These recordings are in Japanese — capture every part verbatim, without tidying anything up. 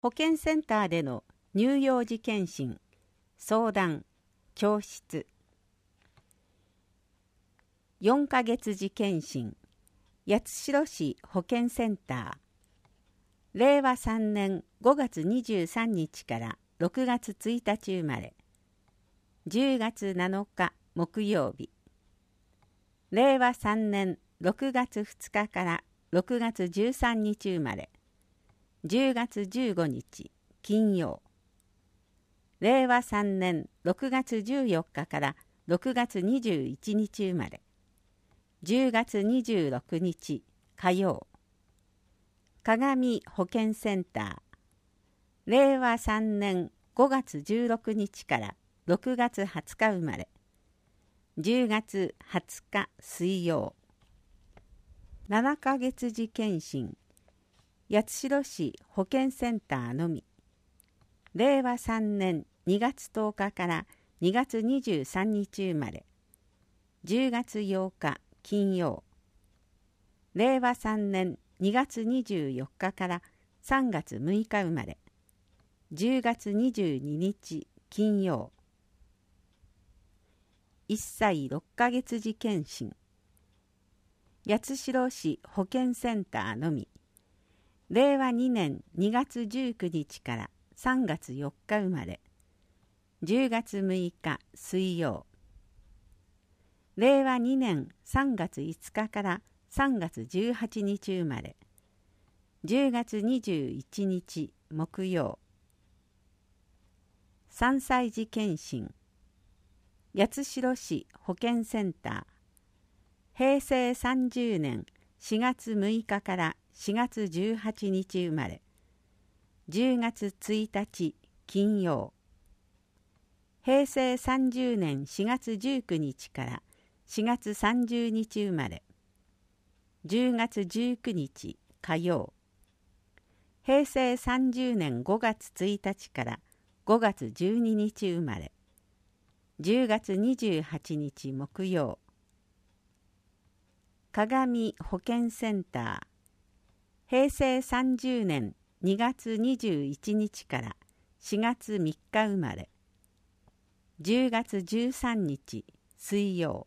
保健センターでの乳幼児検診、相談、教室。よんかげつじ検診、八代市保健センター。れいわさんねんごがつにじゅうさんにちからろくがつついたち生まれ。じゅうがつなのか木曜日。れいわさんねんろくがつふつかからろくがつじゅうさんにち生まれ。じゅうがつじゅうごにち金曜。れいわさんねんろくがつじゅうよっかからろくがつにじゅういちにち生まれ。じゅうがつにじゅうろくにち火曜。鏡保健センター。れいわさんねんごがつじゅうろくにちからろくがつはつか生まれ。じゅうがつはつか水曜。ななかげつじ検診。八代市保健センターのみ。れいわさんねんにがつとおかからにがつにじゅうさんにち生まれ。じゅうがつようか金曜。れいわさんねんにがつにじゅうよっかからさんがつむいか生まれ。じゅうがつにじゅうににち金曜。いっさいろっかげつじ検診。八代市保健センターのみ。れいわにねんにがつじゅうくにちからさんがつよっか生まれ。じゅうがつむいか水曜。れいわにねんさんがついつかからさんがつじゅうはちにち生まれ。じゅうがつにじゅういちにち木曜。さんさいじ検診。八代市保健センター。へいせいさんじゅうねんしがつむいかからしがつじゅうはちにち生まれ。じゅうがつついたち金曜。へいせいさんじゅうねんしがつじゅうくにちからしがつさんじゅうにち生まれ。じゅうがつじゅうくにち火曜。へいせいさんじゅうねんごがつついたちからごがつじゅうににち生まれ。じゅうがつにじゅうはちにち木曜。鏡保健センター。へいせいさんじゅうねんにがつにじゅういちにちからしがつみっか生まれ。じゅうがつじゅうさんにち水曜。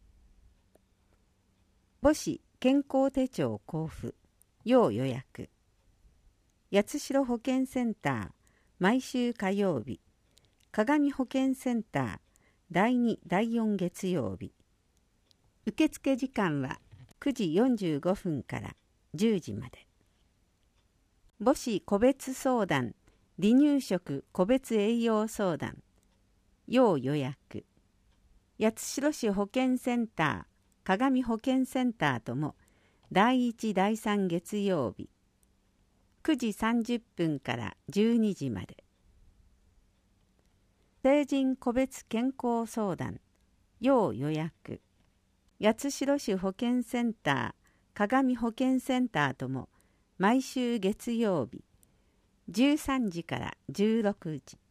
母子健康手帳交付要予約。八代保健センター毎週火曜日。鏡保健センターだいにだいよん月曜日。受付時間はくじよんじゅうごふんからじゅうじまで。母子個別相談、離乳食個別栄養相談、要予約。八代市保健センター、鏡保健センターともだいいちだいさん月曜日、くじさんじゅっぷんからじゅうにじまで。成人個別健康相談、要予約。八代市保健センター、鏡保健センターとも毎週月曜日、じゅうさんじからじゅうろくじ。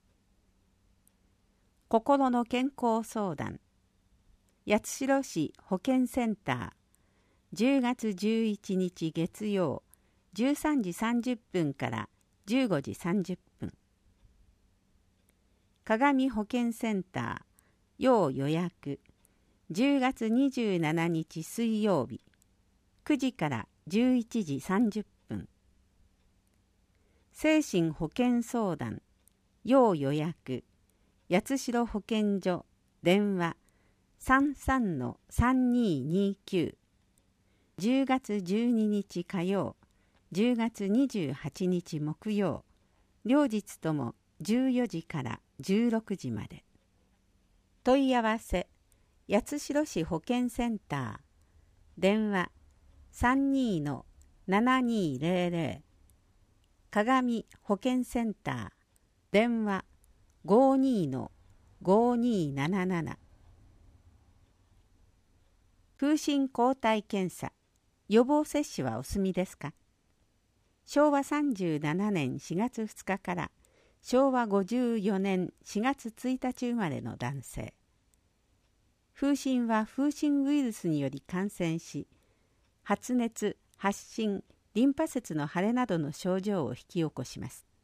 心の健康相談。八代市保健センター、じゅうがつじゅういちにち月曜、じゅうさんじさんじゅっぷんからじゅうごじさんじゅっぷん。鏡保健センター、要予約。じゅうがつにじゅうしちにち水曜日、くじからじゅういちじさんじゅっぷん。精神保健相談、要予約。八代保健所、電話 さんさんのさんにーにーきゅう。じゅうがつじゅうににち火曜、じゅうがつにじゅうはちにち木曜、両日ともじゅうよじからじゅうろくじまで。問い合わせ、八代市保健センター、電話 さんにーのななにーぜろぜろ。鏡保健センター、電話ごーにーのごーにーなななな。風疹抗体検査、予防接種はお済みですか？しょうわさんじゅうななねんしがつふつかからしょうわごじゅうよねんしがつついたち生まれの男性。風疹は風疹ウイルスにより感染し、発熱、発疹、リンパ節の腫れなどの症状を引き起こします。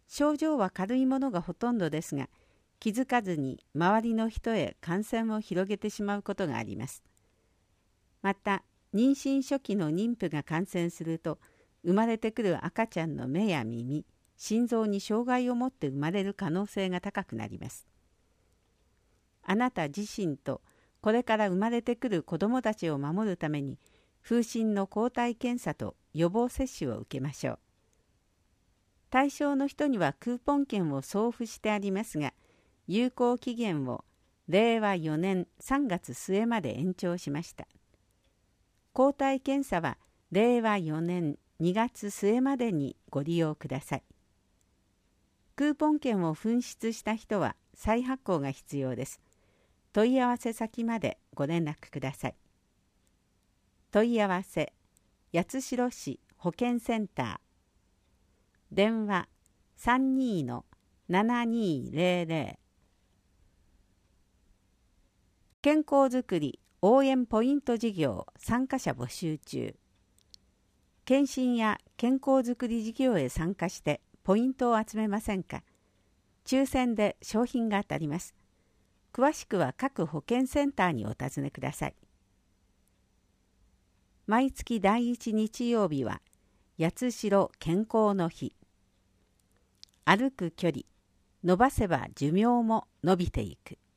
症状は軽いものがほとんどですが、気づかずに周りの人へ感染を広げてしまうことがあります。また、妊娠初期の妊婦が感染すると、生まれてくる赤ちゃんの目や耳、心臓に障害を持って生まれる可能性が高くなります。あなた自身とこれから生まれてくる子どもたちを守るために、風疹の抗体検査と予防接種を受けましょう。対象の人にはクーポン券を送付してありますが、有効期限をれいわよねんさんがつすえまで延長しました。抗体検査はれいわよねんにがつすえまでにご利用ください。クーポン券を紛失した人は再発行が必要です。問い合わせ先までご連絡ください。問い合わせ、八代市保健センター。電話 さんにーのななにーぜろぜろ。健康づくり応援ポイント事業参加者募集中。検診や健康づくり事業へ参加してポイントを集めませんか？抽選で商品が当たります。詳しくは各保健センターにお尋ねください。毎月だいいち日曜日は八代健康の日。歩く距離、伸ばせば寿命も伸びていく。